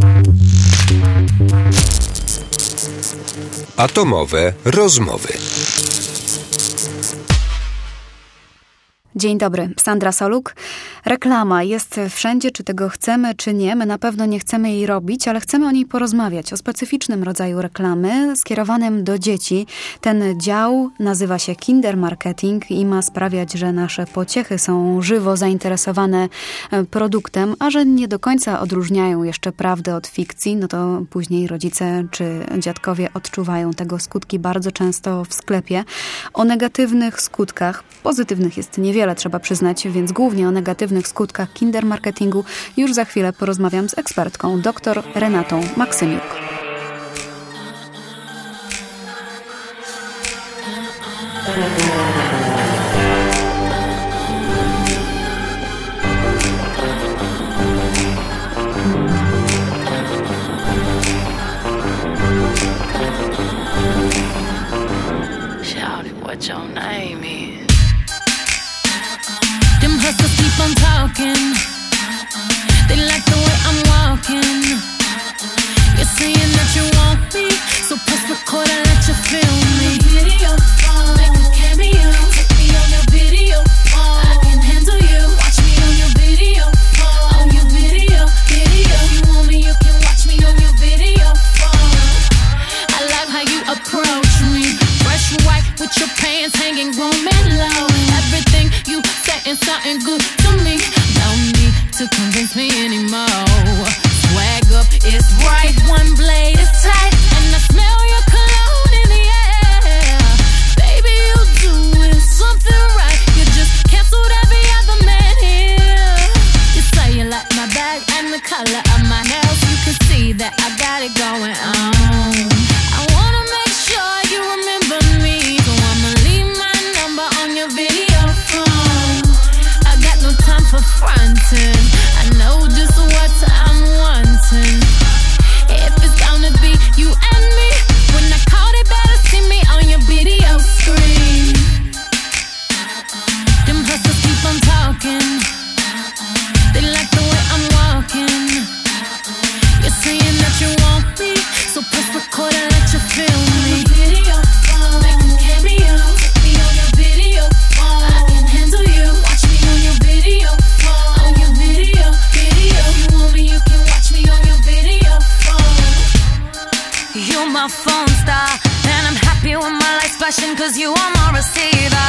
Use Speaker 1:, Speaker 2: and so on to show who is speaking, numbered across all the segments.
Speaker 1: Atomowe rozmowy.
Speaker 2: Dzień dobry, Sandra Soluk. Reklama jest wszędzie, czy tego chcemy, czy nie. My na pewno nie chcemy jej robić, ale chcemy o niej porozmawiać. O specyficznym rodzaju reklamy skierowanym do dzieci. Ten dział nazywa się Kindermarketing i ma sprawiać, że nasze pociechy są żywo zainteresowane produktem, a że nie do końca odróżniają jeszcze prawdę od fikcji, no to później rodzice czy dziadkowie odczuwają tego skutki bardzo często w sklepie. O negatywnych skutkach, pozytywnych jest niewiele, trzeba przyznać, więc głównie o negatywnych skutkach kindermarketingu już za chwilę porozmawiam z ekspertką, dr Renatą Maksymiuk.
Speaker 3: Hustlers keep on talking. They like the way I'm walking. You're saying that you want me, so press record and let you feel me. Video phone, make a cameo. Take me on your video phone. I can handle you. Watch me on your video phone. On your video. If you want me, you can watch me on your video phone. I like how you approach me. Fresh white with your pants hanging, grown and low. Everything you saying something good to me. No need to convince me anymore. Swag up is right, one blade is tight, and I smell your cologne in the air. Baby, you doing something right. You just canceled every other man here. You say you like my bag and the color of my nails. You can see that I got it going on. I wanna make sure you remember me, so I'ma leave my number on your video phone. I got no time for fronting. I know just what I'm wanting. If it's gonna be you and me, when I call, they better see me on your video screen. Them hustlers keep on talking. They like the way I'm walking. You're saying that you want me, so press record and let you feel me. Video phone, make a cameo. Take me on your video phone. I can handle you. Watch me on your video phone. On your video. If you want me, you can watch me on your video phone. You're my phone star, and I'm happy when my lights flashing, cause you are my receiver.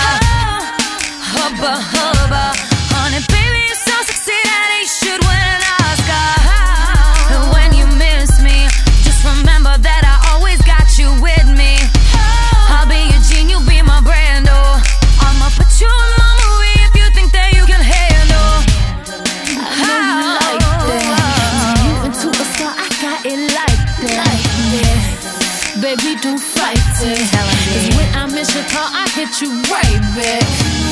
Speaker 3: Hubba, hubba, honey, baby, you're so sexy that you should win an Oscar. And when you miss me, just remember that I always got you with me. I'll be your gene, you'll be my Brando. I'ma put you in my movie if you think that you can handle. I know you like that. You into a star, I got it like that. Baby, don't fight it. Cause when I miss your call, I hit you right back.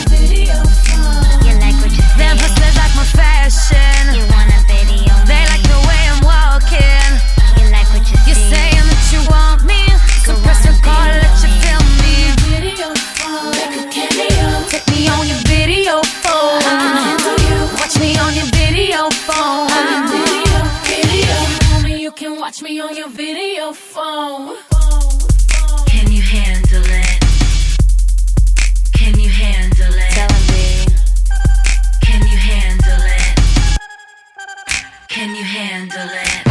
Speaker 3: You like what you see. Them hustlers like my fashion. You want a video. They like the way I'm walking. You like what you see. You're saying that you want me, so press record, let you feel me. Video phone, make a cameo. Take me on your video phone. I can handle you. Watch me on your video phone. On your video. If you want me, you can watch me on your video phone. Can you handle it? Can you handle it? Can you handle it? Can you handle it?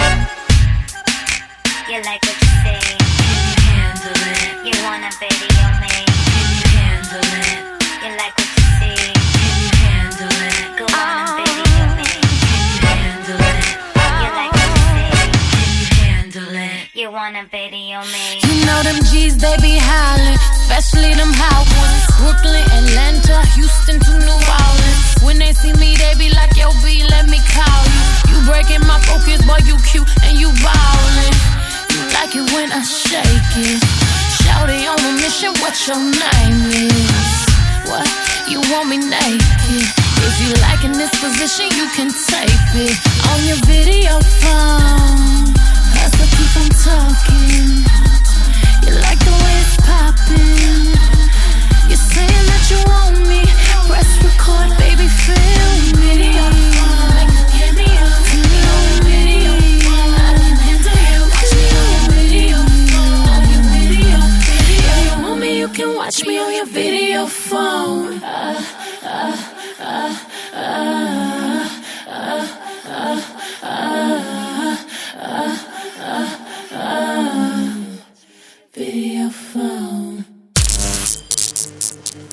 Speaker 3: You like what you see? Can you handle it? You want a video made? Can you handle it? You like what you see? Can you handle it? Go on a video made? Can you handle it? You like what you see? Can you handle it? You want a video made? You know them G's, they be hollering, especially them hot ones. Brooklyn, Atlanta, Houston to New Orleans. When they see me, they be like, yo, B, let me call you. You breaking my focus, boy, you cute and you ballin'. You like it when I shake it. Shawty on a mission, what your name is? What? You want me naked? If you like in this position, you can tape it on your video phone. Hustle, keep on talking. You like the way it's popping. You're saying that you want me. Press record, baby, feel me. Video phone, make a cameo. Take me on video phone.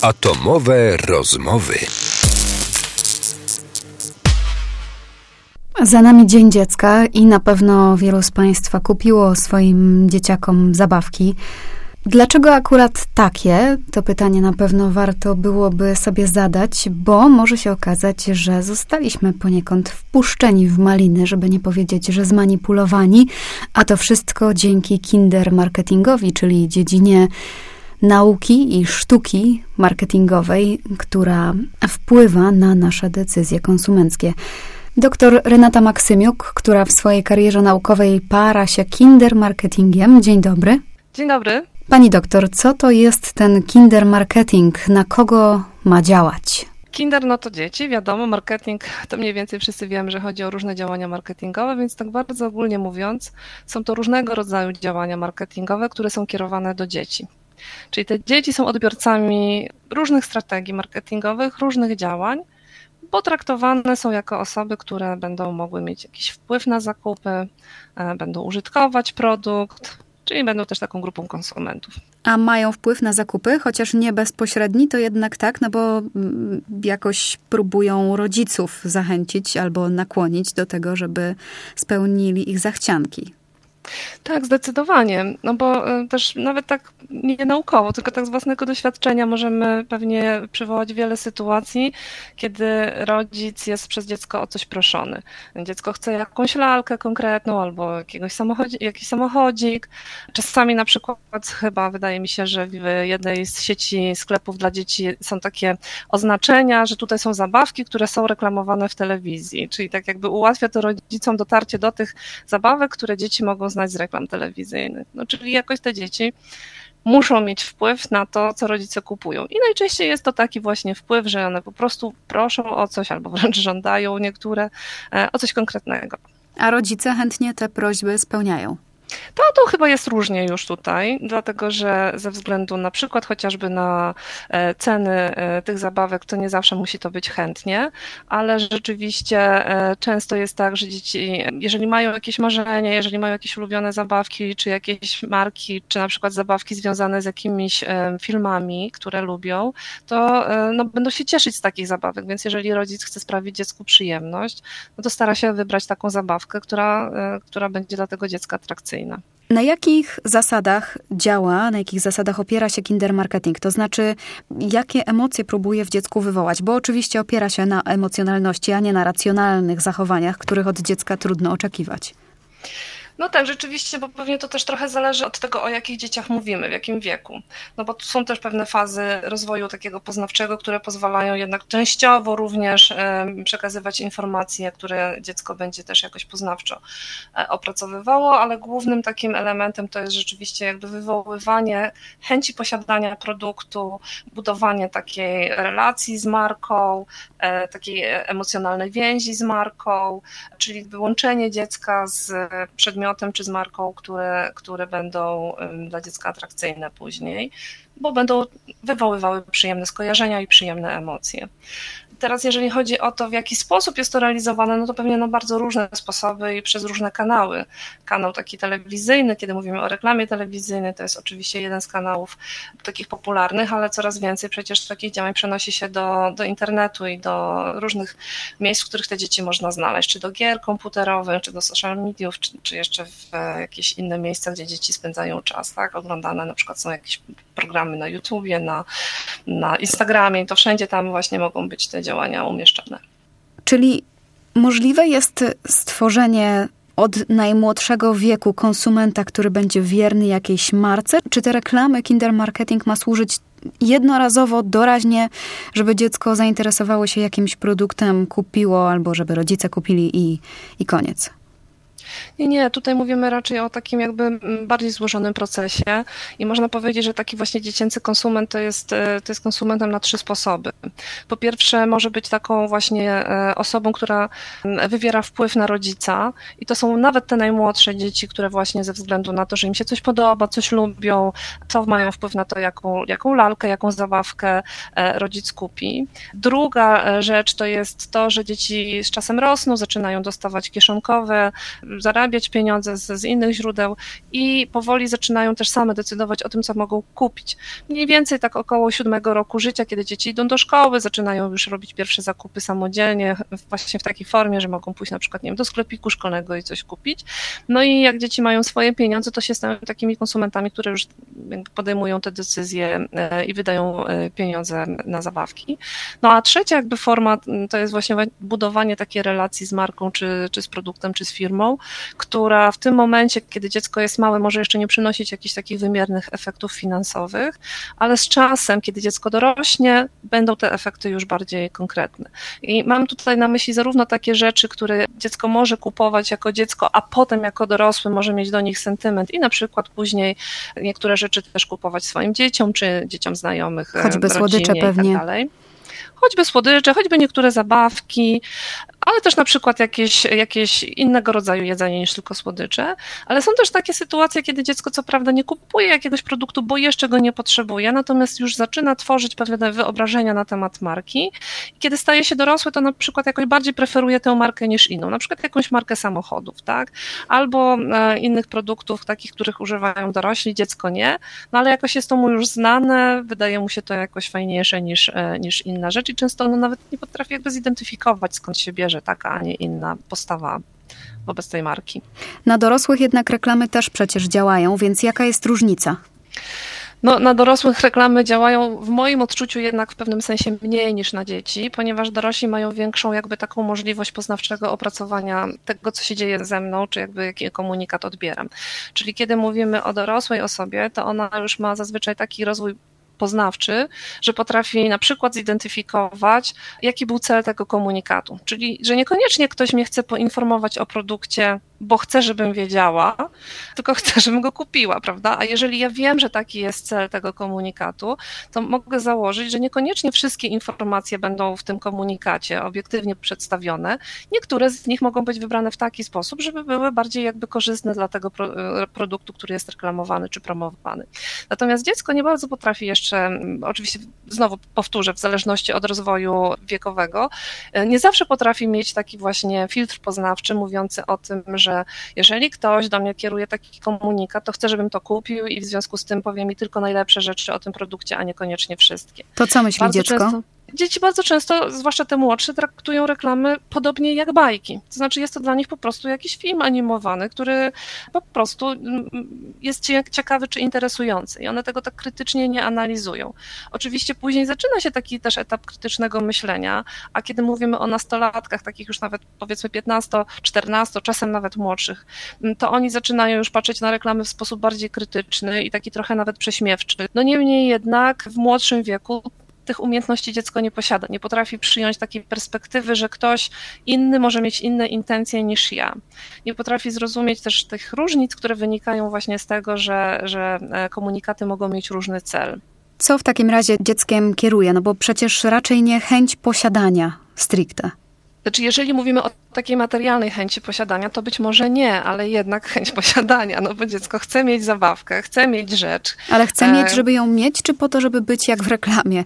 Speaker 1: Atomowe rozmowy.
Speaker 2: Za nami Dzień Dziecka i na pewno wielu z Państwa kupiło swoim dzieciakom zabawki. Dlaczego akurat takie? To pytanie na pewno warto byłoby sobie zadać, bo może się okazać, że zostaliśmy poniekąd wpuszczeni w maliny, żeby nie powiedzieć, że zmanipulowani, a to wszystko dzięki kindermarketingowi, czyli dziedzinie nauki i sztuki marketingowej, która wpływa na nasze decyzje konsumenckie. Doktor Renata Maksymiuk, która w swojej karierze naukowej para się kindermarketingiem. Dzień dobry.
Speaker 4: Dzień dobry.
Speaker 2: Pani doktor, co to jest ten kindermarketing? Na kogo ma działać?
Speaker 4: Kinder no to dzieci, wiadomo, marketing to mniej więcej wszyscy wiemy, że chodzi o różne działania marketingowe, więc tak bardzo ogólnie mówiąc, są to różnego rodzaju działania marketingowe, które są kierowane do dzieci. Czyli te dzieci są odbiorcami różnych strategii marketingowych, różnych działań, bo traktowane są jako osoby, które będą mogły mieć jakiś wpływ na zakupy, będą użytkować produkt, czyli będą też taką grupą konsumentów.
Speaker 2: A mają wpływ na zakupy, chociaż nie bezpośredni, to jednak tak, no bo jakoś próbują rodziców zachęcić albo nakłonić do tego, żeby spełnili ich zachcianki.
Speaker 4: Tak, zdecydowanie, no bo też nawet tak nie naukowo, tylko tak z własnego doświadczenia możemy pewnie przywołać wiele sytuacji, kiedy rodzic jest przez dziecko o coś proszony. Dziecko chce jakąś lalkę konkretną albo jakiś samochodzik. Czasami na przykład chyba wydaje mi się, że w jednej z sieci sklepów dla dzieci są takie oznaczenia, że tutaj są zabawki, które są reklamowane w telewizji, czyli tak jakby ułatwia to rodzicom dotarcie do tych zabawek, które dzieci mogą znać z reklam telewizyjnych. No, czyli jakoś te dzieci muszą mieć wpływ na to, co rodzice kupują. I najczęściej jest to taki właśnie wpływ, że one po prostu proszą o coś albo wręcz żądają niektóre o coś konkretnego.
Speaker 2: A rodzice chętnie te prośby spełniają.
Speaker 4: To chyba jest różnie już tutaj, dlatego że ze względu na przykład chociażby na ceny tych zabawek, to nie zawsze musi to być chętnie, ale rzeczywiście często jest tak, że dzieci, jeżeli mają jakieś marzenie, jeżeli mają jakieś ulubione zabawki, czy jakieś marki, czy na przykład zabawki związane z jakimiś filmami, które lubią, to no, będą się cieszyć z takich zabawek, więc jeżeli rodzic chce sprawić dziecku przyjemność, no to stara się wybrać taką zabawkę, która będzie dla tego dziecka atrakcyjna.
Speaker 2: Na jakich zasadach działa, na jakich zasadach opiera się kindermarketing? To znaczy, jakie emocje próbuje w dziecku wywołać? Bo oczywiście opiera się na emocjonalności, a nie na racjonalnych zachowaniach, których od dziecka trudno oczekiwać.
Speaker 4: No tak, rzeczywiście, bo pewnie to też trochę zależy od tego, o jakich dzieciach mówimy, w jakim wieku. No bo tu są też pewne fazy rozwoju takiego poznawczego, które pozwalają jednak częściowo również przekazywać informacje, które dziecko będzie też jakoś poznawczo opracowywało, ale głównym takim elementem to jest rzeczywiście jakby wywoływanie chęci posiadania produktu, budowanie takiej relacji z marką, takiej emocjonalnej więzi z marką, czyli wyłączenie dziecka z przedmiotem czy z marką, które będą dla dziecka atrakcyjne później, bo będą wywoływały przyjemne skojarzenia i przyjemne emocje. Teraz jeżeli chodzi o to, w jaki sposób jest to realizowane, no to pewnie na bardzo różne sposoby i przez różne kanały. Kanał taki telewizyjny, kiedy mówimy o reklamie telewizyjnej, to jest oczywiście jeden z kanałów takich popularnych, ale coraz więcej przecież takich działań przenosi się do internetu i do różnych miejsc, w których te dzieci można znaleźć, czy do gier komputerowych, czy do social mediów, czy jeszcze w jakieś inne miejsca, gdzie dzieci spędzają czas, tak? Oglądane na przykład są jakieś programy na YouTubie, na Instagramie i to wszędzie tam właśnie mogą być te działania umieszczone.
Speaker 2: Czyli możliwe jest stworzenie od najmłodszego wieku konsumenta, który będzie wierny jakiejś marce? Czy te reklamy, kindermarketing ma służyć jednorazowo, doraźnie, żeby dziecko zainteresowało się jakimś produktem, kupiło, albo żeby rodzice kupili i koniec?
Speaker 4: Nie, tutaj mówimy raczej o takim jakby bardziej złożonym procesie i można powiedzieć, że taki właśnie dziecięcy konsument to jest konsumentem na 3 sposoby. Po pierwsze może być taką właśnie osobą, która wywiera wpływ na rodzica i to są nawet te najmłodsze dzieci, które właśnie ze względu na to, że im się coś podoba, coś lubią, to mają wpływ na to, jaką lalkę, jaką zabawkę rodzic kupi. Druga rzecz to jest to, że dzieci z czasem rosną, zaczynają dostawać kieszonkowe zarabiać pieniądze z innych źródeł i powoli zaczynają też same decydować o tym, co mogą kupić. Mniej więcej tak około 7 roku życia, kiedy dzieci idą do szkoły, zaczynają już robić pierwsze zakupy samodzielnie, właśnie w takiej formie, że mogą pójść na przykład, nie wiem, do sklepiku szkolnego i coś kupić. No i jak dzieci mają swoje pieniądze, to się stają takimi konsumentami, które już podejmują te decyzje i wydają pieniądze na zabawki. No a trzecia jakby forma to jest właśnie budowanie takiej relacji z marką, czy z produktem, czy z firmą, która w tym momencie, kiedy dziecko jest małe, może jeszcze nie przynosić jakichś takich wymiernych efektów finansowych, ale z czasem, kiedy dziecko dorośnie, będą te efekty już bardziej konkretne. I mam tutaj na myśli zarówno takie rzeczy, które dziecko może kupować jako dziecko, a potem jako dorosły może mieć do nich sentyment i na przykład później niektóre rzeczy też kupować swoim dzieciom, czy dzieciom znajomych,
Speaker 2: choćby słodycze pewnie.
Speaker 4: I tak dalej. Choćby słodycze, choćby niektóre zabawki, ale też na przykład jakieś innego rodzaju jedzenie niż tylko słodycze, ale są też takie sytuacje, kiedy dziecko co prawda nie kupuje jakiegoś produktu, bo jeszcze go nie potrzebuje, natomiast już zaczyna tworzyć pewne wyobrażenia na temat marki i kiedy staje się dorosłe, to na przykład jakoś bardziej preferuje tę markę niż inną, na przykład jakąś markę samochodów, tak, albo innych produktów takich, których używają dorośli, dziecko nie, no ale jakoś jest to mu już znane, wydaje mu się to jakoś fajniejsze niż inna rzecz i często ono nawet nie potrafi jakby zidentyfikować, skąd się bierze taka, a nie inna postawa wobec tej marki.
Speaker 2: Na dorosłych jednak reklamy też przecież działają, więc jaka jest różnica?
Speaker 4: No, na dorosłych reklamy działają w moim odczuciu jednak w pewnym sensie mniej niż na dzieci, ponieważ dorośli mają większą jakby taką możliwość poznawczego opracowania tego, co się dzieje ze mną, czy jakby jaki komunikat odbieram. Czyli kiedy mówimy o dorosłej osobie, to ona już ma zazwyczaj taki rozwój poznawczy, że potrafi na przykład zidentyfikować, jaki był cel tego komunikatu. Czyli, że niekoniecznie ktoś mnie chce poinformować o produkcie, bo chce, żebym wiedziała, tylko chce, żebym go kupiła, prawda? A jeżeli ja wiem, że taki jest cel tego komunikatu, to mogę założyć, że niekoniecznie wszystkie informacje będą w tym komunikacie obiektywnie przedstawione. Niektóre z nich mogą być wybrane w taki sposób, żeby były bardziej jakby korzystne dla tego produktu, który jest reklamowany czy promowany. Natomiast dziecko nie bardzo potrafi jeszcze, oczywiście znowu powtórzę, w zależności od rozwoju wiekowego, nie zawsze potrafi mieć taki właśnie filtr poznawczy mówiący o tym, że jeżeli ktoś do mnie kieruje taki komunikat, to chcę, żebym to kupił i w związku z tym powie mi tylko najlepsze rzeczy o tym produkcie, a niekoniecznie wszystkie.
Speaker 2: To co myśli dziecko?
Speaker 4: Dzieci bardzo często, zwłaszcza te młodsze, traktują reklamy podobnie jak bajki. To znaczy jest to dla nich po prostu jakiś film animowany, który po prostu jest ciekawy czy interesujący i one tego tak krytycznie nie analizują. Oczywiście później zaczyna się taki też etap krytycznego myślenia, a kiedy mówimy o nastolatkach, takich już nawet powiedzmy 15, 14, czasem nawet młodszych, to oni zaczynają już patrzeć na reklamy w sposób bardziej krytyczny i taki trochę nawet prześmiewczy. No niemniej jednak w młodszym wieku tych umiejętności dziecko nie posiada, nie potrafi przyjąć takiej perspektywy, że ktoś inny może mieć inne intencje niż ja. Nie potrafi zrozumieć też tych różnic, które wynikają właśnie z tego, że komunikaty mogą mieć różny cel.
Speaker 2: Co w takim razie dzieckiem kieruje? No bo przecież raczej nie chęć posiadania stricte.
Speaker 4: Znaczy, jeżeli mówimy o takiej materialnej chęci posiadania, to być może nie, ale jednak chęć posiadania, no bo dziecko chce mieć zabawkę, chce mieć rzecz.
Speaker 2: Ale chce mieć, żeby ją mieć, czy po to, żeby być jak w reklamie?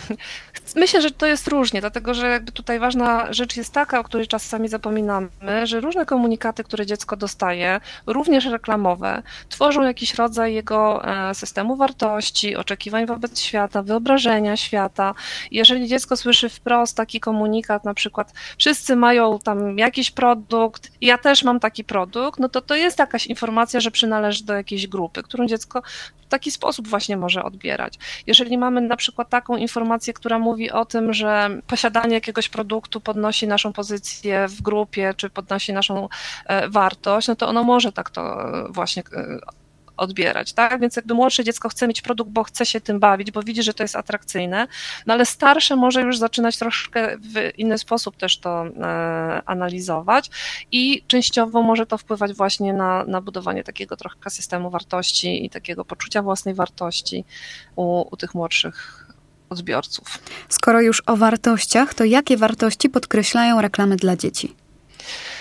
Speaker 4: Myślę, że to jest różnie, dlatego że jakby tutaj ważna rzecz jest taka, o której czasami zapominamy, że różne komunikaty, które dziecko dostaje, również reklamowe, tworzą jakiś rodzaj jego systemu wartości, oczekiwań wobec świata, wyobrażenia świata. Jeżeli dziecko słyszy wprost taki komunikat, na przykład wszyscy mają tam jakiś produkt, ja też mam taki produkt, no to jest jakaś informacja, że przynależy do jakiejś grupy, którą dziecko w taki sposób właśnie może odbierać. Jeżeli mamy na przykład taką informację, która mówi o tym, że posiadanie jakiegoś produktu podnosi naszą pozycję w grupie, czy podnosi naszą wartość, no to ono może tak to właśnie odbierać, tak? Więc jakby młodsze dziecko chce mieć produkt, bo chce się tym bawić, bo widzi, że to jest atrakcyjne, no ale starsze może już zaczynać troszkę w inny sposób też to analizować i częściowo może to wpływać właśnie na budowanie takiego trochę systemu wartości i takiego poczucia własnej wartości u tych młodszych odbiorców.
Speaker 2: Skoro już o wartościach, to jakie wartości podkreślają reklamy dla dzieci?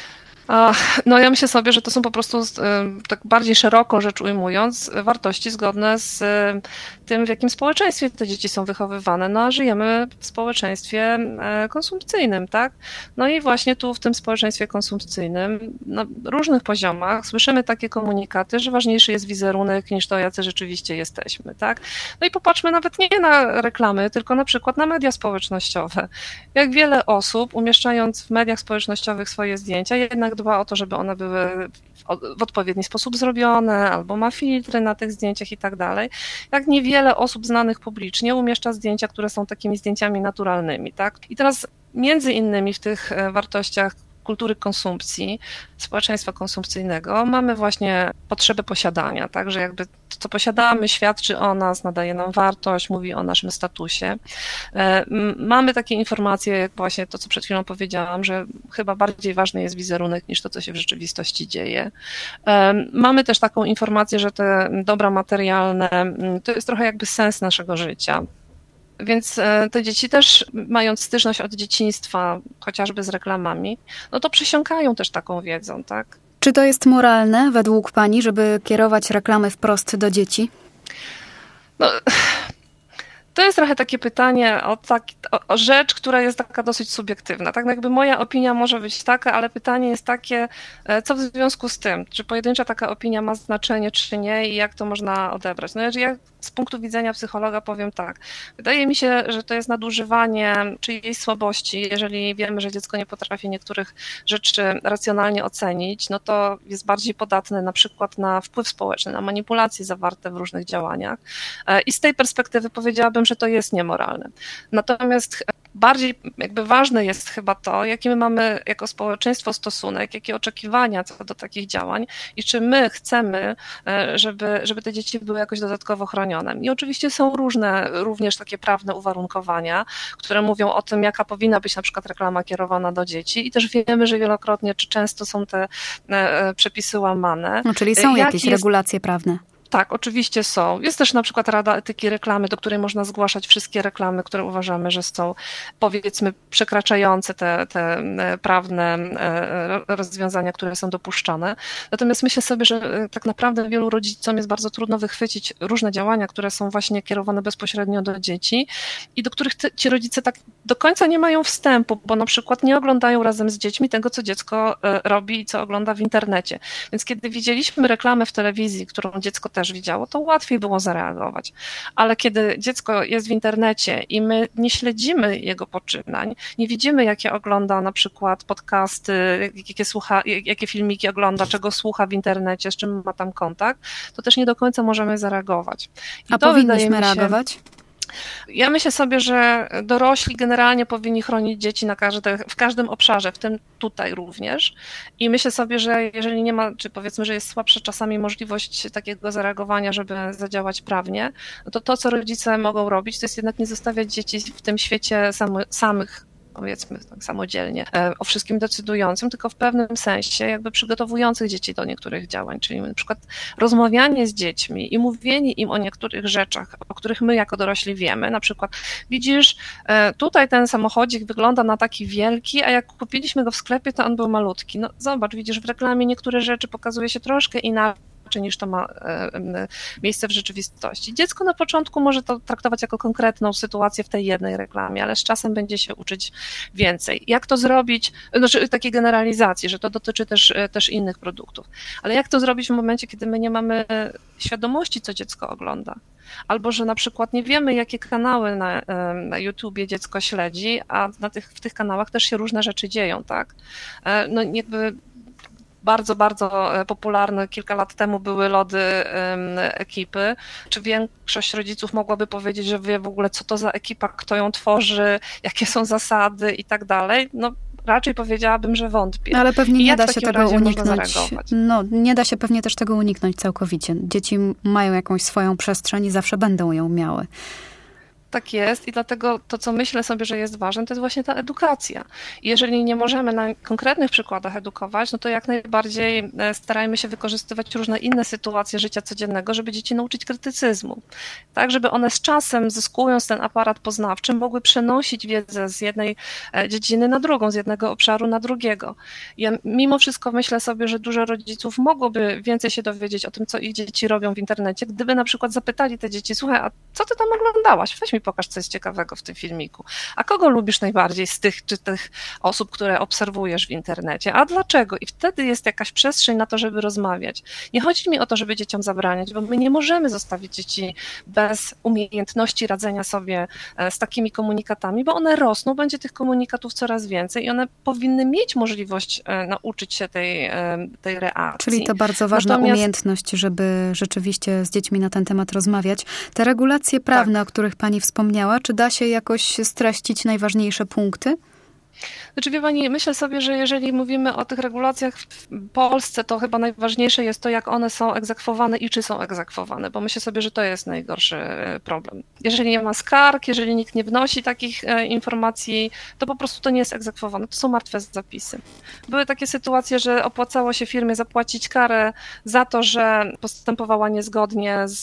Speaker 4: No ja myślę sobie, że to są po prostu, tak bardziej szeroko rzecz ujmując, wartości zgodne z tym, w jakim społeczeństwie te dzieci są wychowywane. No a żyjemy w społeczeństwie konsumpcyjnym, tak? No i właśnie tu w tym społeczeństwie konsumpcyjnym na różnych poziomach słyszymy takie komunikaty, że ważniejszy jest wizerunek niż to, jacy rzeczywiście jesteśmy, tak? No i popatrzmy nawet nie na reklamy, tylko na przykład na media społecznościowe. Jak wiele osób, umieszczając w mediach społecznościowych swoje zdjęcia, jednak dba o to, żeby one były w odpowiedni sposób zrobione, albo ma filtry na tych zdjęciach i tak dalej. Jak niewiele osób znanych publicznie umieszcza zdjęcia, które są takimi zdjęciami naturalnymi, tak? I teraz między innymi w tych wartościach kultury konsumpcji, społeczeństwa konsumpcyjnego mamy właśnie potrzebę posiadania, tak, że jakby to, co posiadamy, świadczy o nas, nadaje nam wartość, mówi o naszym statusie. Mamy takie informacje, jak właśnie to, co przed chwilą powiedziałam, że chyba bardziej ważny jest wizerunek niż to, co się w rzeczywistości dzieje. Mamy też taką informację, że te dobra materialne to jest trochę jakby sens naszego życia. Więc te dzieci też, mając styczność od dzieciństwa, chociażby z reklamami, no to przysiąkają też taką wiedzą, tak?
Speaker 2: Czy to jest moralne według pani, żeby kierować reklamy wprost do dzieci?
Speaker 4: No, to jest trochę takie pytanie o rzecz, która jest taka dosyć subiektywna. Tak, no jakby moja opinia może być taka, ale pytanie jest takie, co w związku z tym? Czy pojedyncza taka opinia ma znaczenie, czy nie i jak to można odebrać? No ja z punktu widzenia psychologa powiem tak. Wydaje mi się, że to jest nadużywanie czyjejś słabości. Jeżeli wiemy, że dziecko nie potrafi niektórych rzeczy racjonalnie ocenić, no to jest bardziej podatne na przykład na wpływ społeczny, na manipulacje zawarte w różnych działaniach. I z tej perspektywy powiedziałabym, że to jest niemoralne. Natomiast bardziej jakby ważne jest chyba to, jaki my mamy jako społeczeństwo stosunek, jakie oczekiwania co do takich działań i czy my chcemy, żeby te dzieci były jakoś dodatkowo chronione. I oczywiście są różne, również takie prawne uwarunkowania, które mówią o tym, jaka powinna być na przykład reklama kierowana do dzieci i też wiemy, że wielokrotnie czy często są te przepisy łamane.
Speaker 2: No, czyli są jakieś regulacje prawne.
Speaker 4: Tak, oczywiście są. Jest też na przykład Rada Etyki Reklamy, do której można zgłaszać wszystkie reklamy, które uważamy, że są, powiedzmy, przekraczające te prawne rozwiązania, które są dopuszczane. Natomiast myślę sobie, że tak naprawdę wielu rodzicom jest bardzo trudno wychwycić różne działania, które są właśnie kierowane bezpośrednio do dzieci i do których ci rodzice tak do końca nie mają wstępu, bo na przykład nie oglądają razem z dziećmi tego, co dziecko robi i co ogląda w internecie. Więc kiedy widzieliśmy reklamę w telewizji, którą dziecko też widziało, to łatwiej było zareagować. Ale kiedy dziecko jest w internecie i my nie śledzimy jego poczynań, nie widzimy, jakie ogląda na przykład podcasty, jakie słucha, jakie filmiki ogląda, czego słucha w internecie, z czym ma tam kontakt, to też nie do końca możemy zareagować.
Speaker 2: A powinniśmy reagować?
Speaker 4: Ja myślę sobie, że dorośli generalnie powinni chronić dzieci w każdym obszarze, w tym tutaj również. I myślę sobie, że jeżeli nie ma, czy powiedzmy, że jest słabsza czasami możliwość takiego zareagowania, żeby zadziałać prawnie, no to co rodzice mogą robić, to jest jednak nie zostawiać dzieci w tym świecie samych, powiedzmy tak samodzielnie, o wszystkim decydującym, tylko w pewnym sensie jakby przygotowujących dzieci do niektórych działań, czyli na przykład rozmawianie z dziećmi i mówienie im o niektórych rzeczach, o których my jako dorośli wiemy, na przykład widzisz, tutaj ten samochodzik wygląda na taki wielki, a jak kupiliśmy go w sklepie, to on był malutki. No zobacz, widzisz, w reklamie niektóre rzeczy pokazuje się troszkę inaczej, niż to ma miejsce w rzeczywistości. Dziecko na początku może to traktować jako konkretną sytuację w tej jednej reklamie, ale z czasem będzie się uczyć więcej. Jak to zrobić, znaczy takie generalizacje, że to dotyczy też innych produktów, ale jak to zrobić w momencie, kiedy my nie mamy świadomości, co dziecko ogląda? Albo że na przykład nie wiemy, jakie kanały na YouTubie dziecko śledzi, a w tych kanałach też się różne rzeczy dzieją, tak? No jakby bardzo, bardzo popularne kilka lat temu były lody ekipy. Czy większość rodziców mogłaby powiedzieć, że wie w ogóle, co to za ekipa, kto ją tworzy, jakie są zasady i tak dalej? No raczej powiedziałabym, że wątpię.
Speaker 2: Ale pewnie nie da się tego uniknąć. No, nie da się pewnie też tego uniknąć całkowicie. Dzieci mają jakąś swoją przestrzeń i zawsze będą ją miały.
Speaker 4: Tak jest i dlatego to, co myślę sobie, że jest ważne, to jest właśnie ta edukacja. I jeżeli nie możemy na konkretnych przykładach edukować, no to jak najbardziej starajmy się wykorzystywać różne inne sytuacje życia codziennego, żeby dzieci nauczyć krytycyzmu. Tak, żeby one z czasem, zyskując ten aparat poznawczy, mogły przenosić wiedzę z jednej dziedziny na drugą, z jednego obszaru na drugiego. Ja mimo wszystko myślę sobie, że dużo rodziców mogłoby więcej się dowiedzieć o tym, co ich dzieci robią w internecie, gdyby na przykład zapytali te dzieci, słuchaj, a co ty tam oglądałaś? Weź mi pokaż, co jest ciekawego w tym filmiku. A kogo lubisz najbardziej z tych czy tych osób, które obserwujesz w internecie? A dlaczego? I wtedy jest jakaś przestrzeń na to, żeby rozmawiać. Nie chodzi mi o to, żeby dzieciom zabraniać, bo my nie możemy zostawić dzieci bez umiejętności radzenia sobie z takimi komunikatami, bo one rosną, będzie tych komunikatów coraz więcej i one powinny mieć możliwość nauczyć się tej reakcji.
Speaker 2: Czyli to bardzo ważna umiejętność, żeby rzeczywiście z dziećmi na ten temat rozmawiać. Te regulacje prawne, o których pani wspomniała, czy da się jakoś streścić najważniejsze punkty?
Speaker 4: Znaczy, wie pani, myślę sobie, że jeżeli mówimy o tych regulacjach w Polsce, to chyba najważniejsze jest to, jak one są egzekwowane i czy są egzekwowane, bo myślę sobie, że to jest najgorszy problem. Jeżeli nie ma skarg, jeżeli nikt nie wnosi takich informacji, to po prostu to nie jest egzekwowane, to są martwe zapisy. Były takie sytuacje, że opłacało się firmie zapłacić karę za to, że postępowała niezgodnie z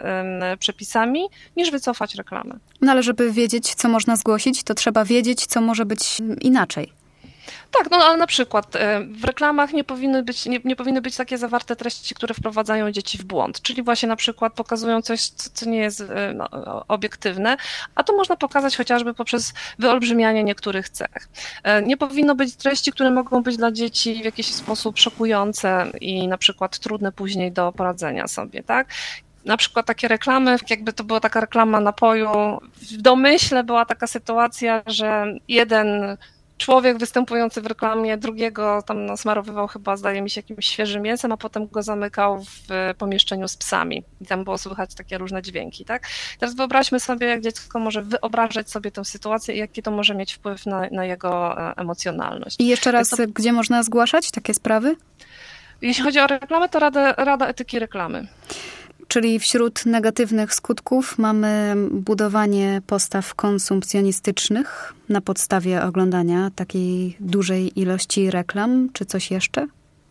Speaker 4: przepisami, niż wycofać reklamę.
Speaker 2: No ale żeby wiedzieć, co można zgłosić, to trzeba wiedzieć, co może być inaczej.
Speaker 4: Tak, no ale na przykład w reklamach nie powinny być takie zawarte treści, które wprowadzają dzieci w błąd, czyli właśnie na przykład pokazują coś, co nie jest obiektywne, a to można pokazać chociażby poprzez wyolbrzymianie niektórych cech. Nie powinno być treści, które mogą być dla dzieci w jakiś sposób szokujące i na przykład trudne później do poradzenia sobie, tak? Na przykład takie reklamy, jakby to była taka reklama napoju, w domyśle była taka sytuacja, że jeden człowiek występujący w reklamie drugiego tam nasmarowywał chyba, zdaje mi się, jakimś świeżym mięsem, a potem go zamykał w pomieszczeniu z psami. I tam było słychać takie różne dźwięki, tak? Teraz wyobraźmy sobie, jak dziecko może wyobrażać sobie tę sytuację i jaki to może mieć wpływ na jego emocjonalność.
Speaker 2: I jeszcze raz, gdzie można zgłaszać takie sprawy?
Speaker 4: Jeśli chodzi o reklamę, to Rada Etyki Reklamy.
Speaker 2: Czyli wśród negatywnych skutków mamy budowanie postaw konsumpcjonistycznych na podstawie oglądania takiej dużej ilości reklam, czy coś jeszcze?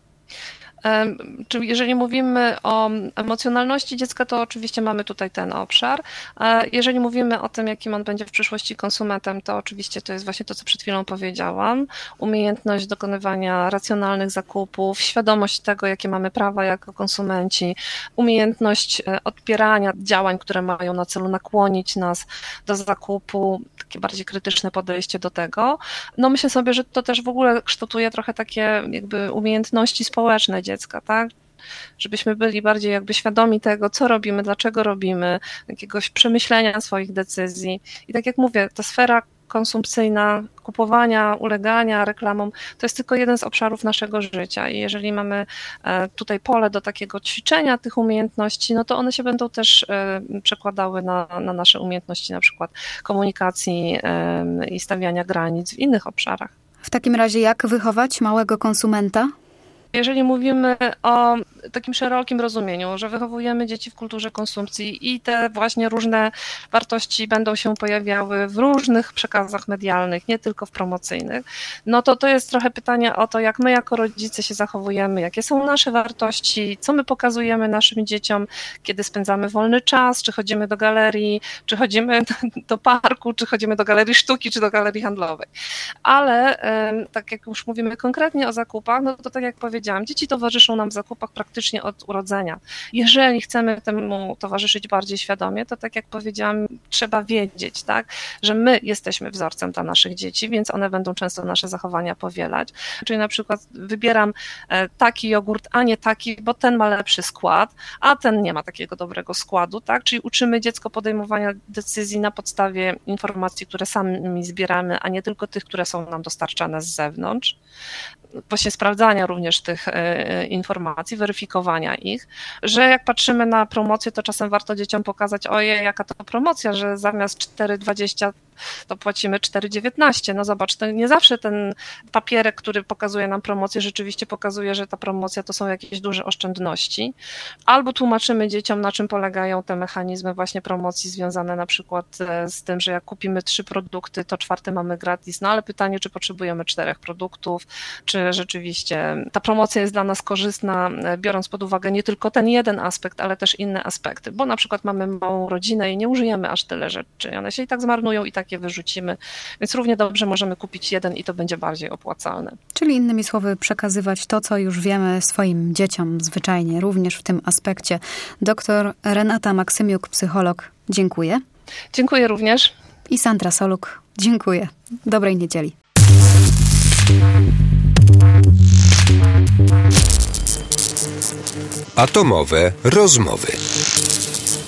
Speaker 4: Czyli jeżeli mówimy o emocjonalności dziecka, to oczywiście mamy tutaj ten obszar. Jeżeli mówimy o tym, jakim on będzie w przyszłości konsumentem, to oczywiście to jest właśnie to, co przed chwilą powiedziałam. Umiejętność dokonywania racjonalnych zakupów, świadomość tego, jakie mamy prawa jako konsumenci, umiejętność odpierania działań, które mają na celu nakłonić nas do zakupu, takie bardziej krytyczne podejście do tego. No myślę sobie, że to też w ogóle kształtuje trochę takie jakby umiejętności społeczne dziecka, tak? Żebyśmy byli bardziej jakby świadomi tego, co robimy, dlaczego robimy, jakiegoś przemyślenia swoich decyzji. I tak jak mówię, ta sfera konsumpcyjna, kupowania, ulegania reklamom, to jest tylko jeden z obszarów naszego życia i jeżeli mamy tutaj pole do takiego ćwiczenia tych umiejętności, no to one się będą też przekładały na nasze umiejętności, na przykład komunikacji i stawiania granic w innych obszarach.
Speaker 2: W takim razie jak wychować małego konsumenta?
Speaker 4: Jeżeli mówimy o takim szerokim rozumieniu, że wychowujemy dzieci w kulturze konsumpcji i te właśnie różne wartości będą się pojawiały w różnych przekazach medialnych, nie tylko w promocyjnych, no to jest trochę pytanie o to, jak my jako rodzice się zachowujemy, jakie są nasze wartości, co my pokazujemy naszym dzieciom, kiedy spędzamy wolny czas, czy chodzimy do galerii, czy chodzimy do parku, czy chodzimy do galerii sztuki, czy do galerii handlowej. Ale tak jak już mówimy konkretnie o zakupach, no to tak jak powiedziałam, dzieci towarzyszą nam w zakupach praktycznie od urodzenia. Jeżeli chcemy temu towarzyszyć bardziej świadomie, to tak jak powiedziałam, trzeba wiedzieć, tak, że my jesteśmy wzorcem dla naszych dzieci, więc one będą często nasze zachowania powielać. Czyli na przykład wybieram taki jogurt, a nie taki, bo ten ma lepszy skład, a ten nie ma takiego dobrego składu, tak? Czyli uczymy dziecko podejmowania decyzji na podstawie informacji, które sami zbieramy, a nie tylko tych, które są nam dostarczane z zewnątrz. Właśnie sprawdzania również tych informacji, weryfikowania ich, że jak patrzymy na promocję, to czasem warto dzieciom pokazać, ojej, jaka to promocja, że zamiast 4,20 to płacimy 4,19. No zobacz, to nie zawsze ten papierek, który pokazuje nam promocję, rzeczywiście pokazuje, że ta promocja to są jakieś duże oszczędności. Albo tłumaczymy dzieciom, na czym polegają te mechanizmy właśnie promocji związane na przykład z tym, że jak kupimy 3 produkty, to 4 mamy gratis. No ale pytanie, czy potrzebujemy 4 produktów, czy rzeczywiście ta promocja jest dla nas korzystna, biorąc pod uwagę nie tylko ten jeden aspekt, ale też inne aspekty, bo na przykład mamy małą rodzinę i nie użyjemy aż tyle rzeczy. One się i tak zmarnują, i tak je wyrzucimy, więc równie dobrze możemy kupić jeden i to będzie bardziej opłacalne.
Speaker 2: Czyli innymi słowy przekazywać to, co już wiemy swoim dzieciom zwyczajnie, również w tym aspekcie. Doktor Renata Maksymiuk, psycholog, dziękuję.
Speaker 4: Dziękuję również.
Speaker 2: I Sandra Soluk, dziękuję. Dobrej niedzieli.
Speaker 1: Atomowe rozmowy.